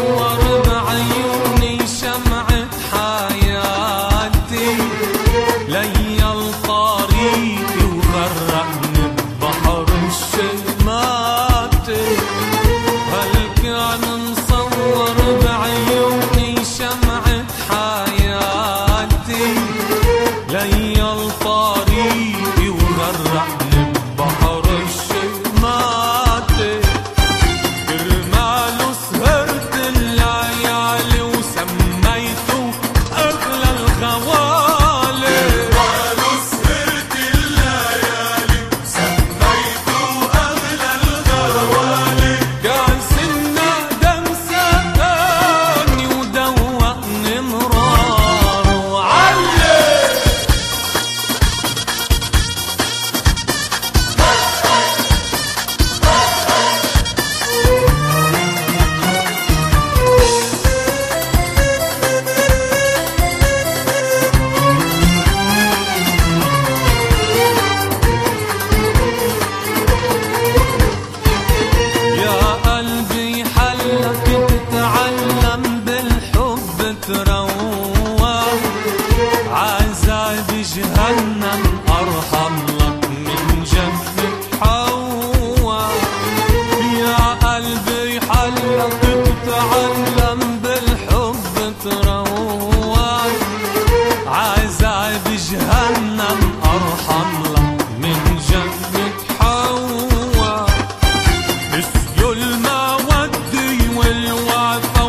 مصور بعيوني شمعة حياتي، ليل طريقي وغرقني ببحر الشماتي. هل كان مصور بعيوني شمعة حياتي، ليل طريقي وغرقني ببحر الشماتي. كرماله سهرت الليالي وسميته أغلى الغوالي. كرماله سهرت الليالي وسميته أغلى الغوالي. كاس الندم سقاني ودوقني مرار وعلي. يا قلبي حلك تتعلم بالحب تروق، عذاب جهنم أرحم لك من جنة حوا. يا قلبي حلك تتعلم بالحب تروق، عذاب جهنم أرحم لك من جنة حوا. نسيوا المودة والوفا